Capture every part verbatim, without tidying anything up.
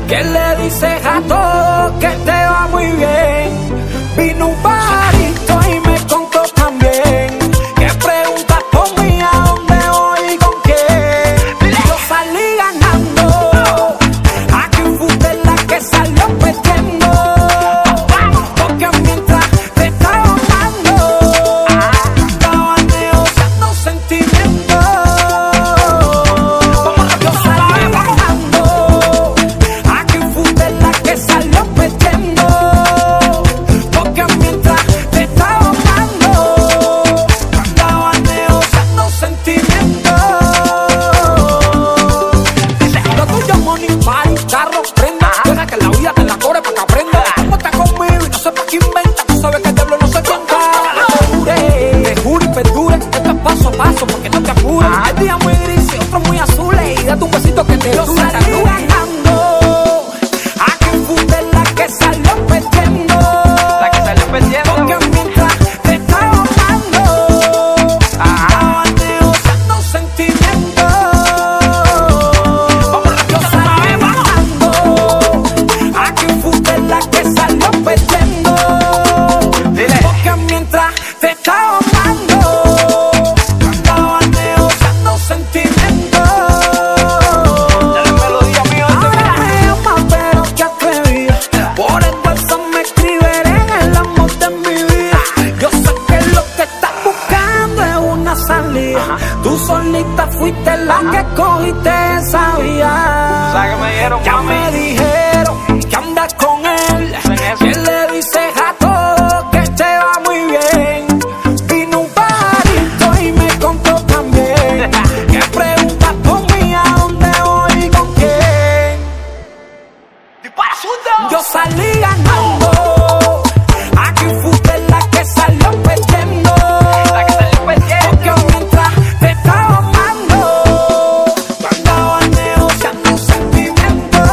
que le dices a todo que te va muy bien. Vino un pajarito y me contó también que preguntas por mí a dónde voy y con quién. Yo salí ganando, aquí fuiste la que salió perdiendo, porque mientras te estaba amando, estaba negociando sentimientos. Yo salí ganando, aquí fuiste la que salió perdiendo, porque mientras te estaba amando, estaba negociando sentimientos. Lo tuyo money, party, carro, prenda. Deja que la vida te la cobre pa' que aprenda. Cómo estás conmigo y no sé pa' qué inventa. Tú sabes que el diablo no se cuenta. Te jure, te juro y perdure. Esto es paso a paso porque no te apures. Hay días muy grises, otros muy azules. Y date un besito que te lo salí ganando. Aquí fuiste la que salió perdiendo, La que salió perdiendo. porque mientras te estaba amando, estaba negociando sentimientos. Yo salí ganando, aquí fuiste la que salió perdiendo, Dile. porque mientras te estaba amando, estaba negociando sentimientos. Ya la melodía mía hoy te Ahora me amas pero que atrevida, por el WhatsApp me escriben en el amor de mi vida. Yo sé que lo que estás buscando es una salida. Tú solita fuiste la que cogiste esa vía. ¿Sabes qué me dijeron, Ya mami? me dijeron que andas con él, Dicen eso. que le dices a todo que te va muy bien. Vino un pajarito y me contó también que preguntas por mí a dónde voy y con quién. ¡Dispara, Zunda! Yo salí ganando, aquí fuiste la que salió perdiendo, La que salió perdiendo. porque mientras te estaba amando, tú andabas negociando sentimientos.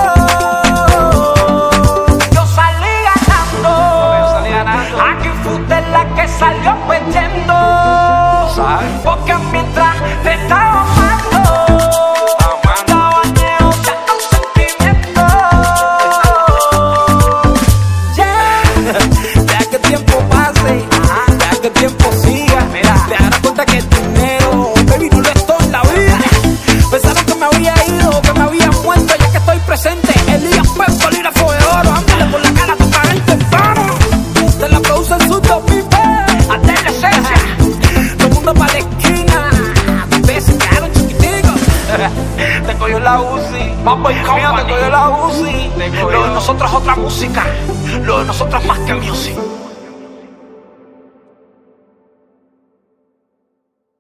Yo salí ganando, Yo salí ganando. aquí fuiste la que salió perdiendo, ¿Sabes? porque mientras te estaba amando, estaba negociando sentimientos. Yeah. Deja que el tiempo pase, deja que el tiempo siga. Mira. Te darás cuenta que el dinero, baby, no lo es todo en la vida. Pensaron que me había ido, que me había muerto, ya que estoy presente. Elías Pep, bolígrafo de oro, ándale por la cara a tu carente, vamos. Te la produce el surdo, pipe, hasta la esencia. Todo el mundo pa' la esquina, ustedes se quedaron chiquiticos. Te cogió la Uzi. Mambo y Mío, company. te cogió la Uzi. Te Lo cogió. de nosotros es otra música. Lo de nosotros es más que music.